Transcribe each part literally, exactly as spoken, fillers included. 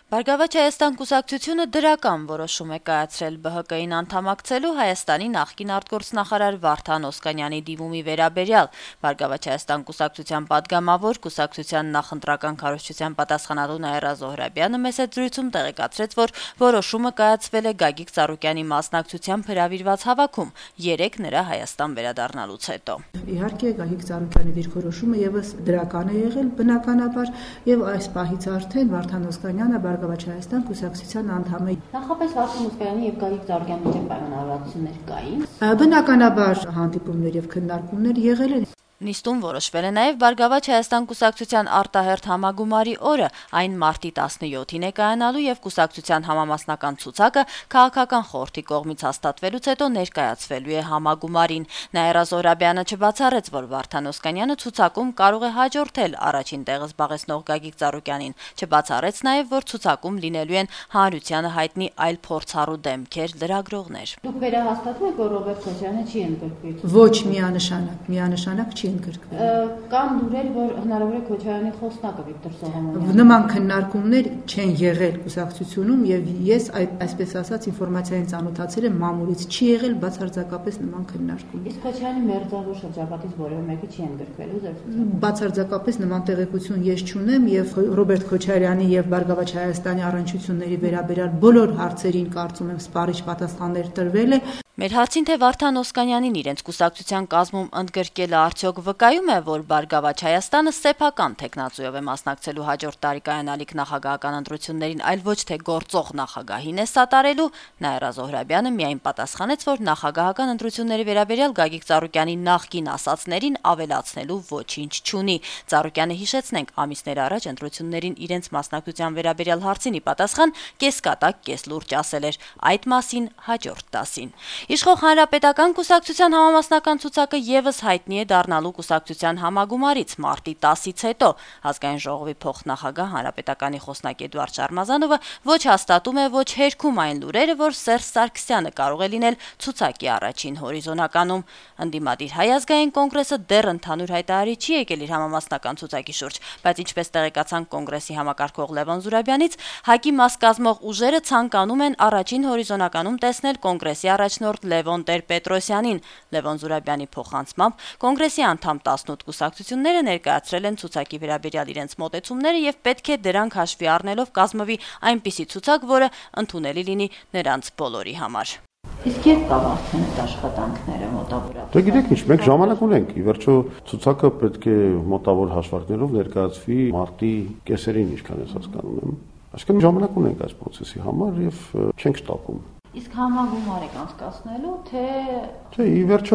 Բարգավաճ Հայաստան կուսակցությունը դրական որոշում է կայացրել Բ Հ Կ-ին անդամակցելու Հայաստանի նախկին արտգործնախարար Վարդան Օսկանյանի դիմումի վերաբերյալ։ Բարգավաճ Հայաստան կուսակցության պատգամավոր, կուսակցության նախընտրական քարոզչության պատասխանատու Նաիրա Զոհրաբյանը մեծ զրույցում տեղեկացրեց, որ որոշումը կայացվել է Գագիկ Ծառուկյանի մասնակցությամբ հրավիրված հավաքում, երեկ նրա Հայաստան վերադառնալուց հետո։ Իհարկե Գագիկ Ծառուկյանի դիրքորոշումը եւս դրական է եղել, բնականաբար, եւ այս պահից արդեն Վարդան Օսկանյանը Բարգավաճ Հայաստան կուսակցության անդամ է։ Նախապես Վարդան Օսկանյանի եւ Գագիկ Ծառուկյանի միջեւ պայմանավորվածություններ կային։ Բնականաբար հանդիպումներ եւ քննարկումներ եղել են։ Նիստում որոշվել է նաև Բարգավաճ Հայաստան կուսակցության արտահերթ համագումարի օրը, այն մարտի տասնյոթին է կայանալու եւ կուսակցության համամասնական ցուցակը քաղաքական խորհրդի կողմից հաստատվելուց հետո ներկայացվելու է համագումարին։ Նաիրա Զոհրաբյանը չբացառեց, որ Վարդան Օսկանյանը ցուցակում կարող է հաջորդել առաջին տեղը զբաղեցնող Գագիկ Ծառուկյանին, չբացառեց նաև, որ ցուցակում լինելու են հանրությանը հայտնի այլ փորձառու դեմքեր, լրագրողներ։ Դուք վերահաստատում եք, որ Ռոբերտ Քոչարյանը չի ընդգրկվել։ Ոչ միանշանակ, միանշանակ չի ընդգրկվել։ Կան լուրեր, որ հնարավոր է Քոչարյանի խոսնակը Վիկտոր Սողոմոնյանը։ Նման քննարկումներ չեն եղել կուսակցությունում եւ ես այսպես ասած ինֆորմացիային ծանոթացել եմ մամուլից, չի եղել բացարձակապես նման քննարկում։ Իսկ Քոչարյանի մերձավոր շրջապատից որևէ մեկը չի ընդգրկվելու ձեր ցուցակում։ Բացարձակապես նման տեղեկություն ես չունեմ եւ Ռոբերտ Քոչարյանի եւ Բարգավաճ Հայաստանի առնչությունների վերաբերյալ բոլոր հարցերին կարծում եմ սպառիչ պատասխաններ տրվել է։ Մեր հարցին, թե Վարդան Օսկանյանին իրենց կուսակցության կազմում ընդգրկելը արդյոք վկայում է, որ Բարգավաճ Հայաստանը սեփական թեկնածուով է մասնակցելու հաջորդ տարի կայանալիք նախագահական ընտրություններին, այլ ոչ թե գործող նախագահին է սատարելու, Նաիրա Զոհրաբյանը միայն պատասխանեց, որ նախագահական ընտրությունների վերաբերյալ Գագիկ Ծառուկյանի նախկին ասածներին ավելացնելու ոչինչ չունի։ Ծառուկյանը, հիշեցնենք, ամիսներ առաջ ընտրություններին իրենց մասնակցության վերաբերյալ հարցին ի պատասխան կեսկատակ կեսլուրջ ասել էր այդ մասին հաջորդ դասին։ Իշխող Հանրապետական կուսակցության համամասնական ցուցակը եւս հայտնի է դառնալու կուսակցության համագումարից մարտի տասից հետո։ Ազգային ժողովի փոխնախագահ Հանրապետականի խոսնակ Էդուարդ Շարմազանովը ոչ հաստատում է, ոչ հերքում այն լուրերը, որ Սերժ Սարգսյանը կարող է լինել ցուցակի առաջին հորիզոնականում։ Ընդդիմադիր Հայ ազգային կոնգրեսը դեռ ընդհանուր հայտարարի չի եկել իր համամասնական ցուցակի շուրջ, բայց ինչպես տեղեկացան կոնգրեսի համակարգող Լևոն Զուրաբյանից, ՀԱԿ-ի մաս կազմող ուժերը ցանկանում են առաջին հորիզոնականում տեսնել կոնգրեսի առաջնորդ Լևոն Տեր-Պետրոսյանին։ Լևոն Զուրաբյանի փոխանցմամբ կոնգրեսի անդամ տասնութ կուսակցությունները ներկայացրել են ցուցակի վերաբերյալ իրենց մոտեցումները եւ պետք է դրանք հաշվի առնելով կազմվի այնպիսի ցուցակ, որը ընդունելի լինի նրանց բոլորի համար։ Իսկ երբ կավարտեն այդ աշխատանքները մոտավորապես։ Դե գիտեք ինչ, մենք ժամանակ ունենք։ Ի վերջո ցուցակը պետք է մոտավոր հաշվարկներով ներկայացվի մարտի կեսերին, ինչքան ես հասկանում եմ։ Այսինքն ժամանակ ունենք այս process-ի համար եւ չենք շտապում։ Իսկ համագումար եք անցկացնելու, թե Չէ, ի վերջո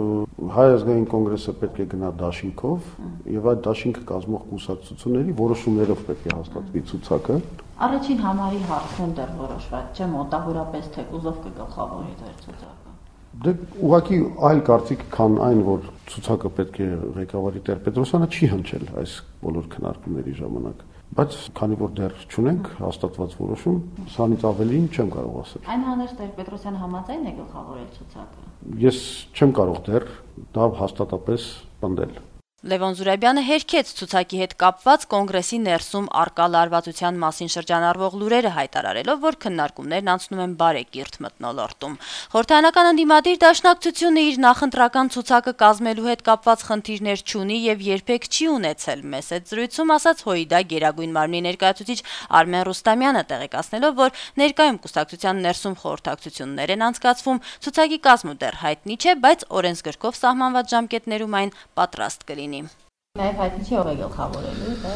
Հայ ազգային կոնգրեսը պետք է գնա դաշինքով եւ այդ դաշինքը կազմող կուսակցությունների որոշումներով պետք է հաստատվի ցուցակը։ Առաջին համարի հարցն դեռ որոշված չէ, մոտավորապես թե կուզով կգլխավորի դեր ցուցակը։ Դե ուղղակի այլ կարծիք, քան այն, որ ցուցակը պետք է ղեկավարի Տեր-Պետրոսյանը չի հնչել այս բոլոր քննարկումների ժամանակ։ Բայց քանի որ դեռ չունենք հաստատված որոշում, սրանից ավելին չեմ կարող ասել։ Այն հանդերձ Տեր-Պետրոսյանը համաձայն է գլխավորել ցուցակը։ Ես չեմ կարող դեռ դա հաստատապես պնդել։ Լևոն Զուրաբյանը հերքեց ցուցակի հետ կապված կոնգրեսի ներսում արկա լարվածության մասին շրջանառվող լուրերը հայտարարելով, որ քննարկումներն անցնում են բարեկիրթ մթնոլորտում։ Խորհրդարանական ընդդիմադիր դաշնակցությունը իր նախընտրական ցուցակը կազմելու հետ կապված խնդիրներ չունի եւ երբեք չի ունեցել, մեծ զրույցում ասաց ՀՅԴ Գերագույն մարմնի ներկայացուցիչ Արմեն Ռուստամյանը, տեղեկացնելով, որ ներկայում կուսակցության ներսում խորհրդակցություններ են անցկացվում, ցուցակի կազմը դեռ հայտնի չէ, բայց օրենսգրքով սահմանված ժամկետներում այն պատրաստ կլինի։ Նաև հայտնի չի ով է գլխավորելու, թե։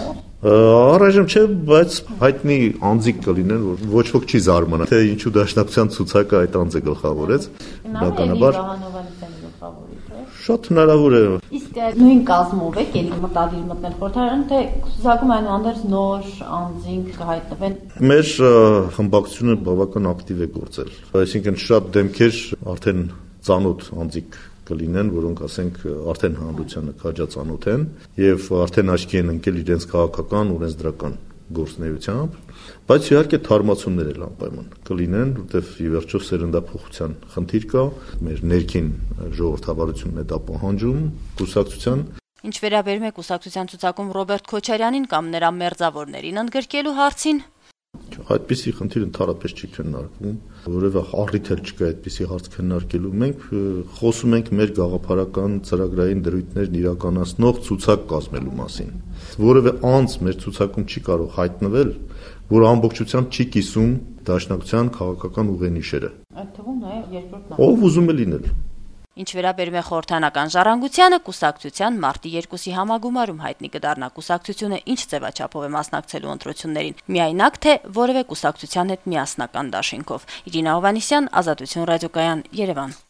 Առայժմ չէ, բայց հայտնի անձիկ կլինեն, որ ոչ ոք չի զարմանա, թե ինչու դաշնակցության ցուցակը այդ անձը գլխավորեց։ Բնականաբար շատ հնարավոր է։ Իսկ նույն կազմով եք ելի մտադիր մտնել խորհրդարան, թե ցուցակում այնուհանդերձ նոր անձինք կհայտնվեն։ Մեր խմբակցությունը բավական ակտիվ է գործել։ Այսինքն շատ դեմքեր արդեն ծանոթ անձիկ կլինեն, որոնք ասենք արդեն հանրությանը քաջածանոթ են եւ արդեն աչքի են ընկել իրենց քաղաքական օրենսդրական գործունեությամբ, բայց իհարկե թարմացումներ էլ անպայման կլինեն, որտեղ ի վերջո սերնդափոխության խնդիր կա, մեր ներքին ժողովրդավարությունն է դա պահանջում կուսակցության։ Ինչ վերաբերում է կուսակցության ցուցակում Ռոբերտ Քոչարյանին կամ նրա մերձավորներին ընդգրկելու հարցին, այդպիսի խնդիր ընդհանրապես չի քննարկվում, որևէ առիթ էլ չկա այդպիսի հարց քննարկելու։ Մենք խոսում ենք մեր գաղափարական ծրագրային դրույթներն իրականացնող ցուցակ կազմելու մասին։ Որևէ անձ մեր ցուցակում չի կարող հայտնվել, որ ամբողջությամբ չի կիսում Դաշնակցության քաղաքական ուղենիշերը։ Այդ թվում նաև երկրորդ Ով ուզում է լինել։ Ինչ վերաբերում է խորհրդանական ժառանգությանը, կուսակցության մարտի երկուսի համագումարում հայտնի կդառնա կուսակցությունը ինչ ձևաչափով է մասնակցելու ընտրություններին, միայնակ թե որևէ կուսակցության հետ միասնական դաշինքով։ Իրինա Հովհաննիսյան, Ազատություն ռադիոկայան, Երևան։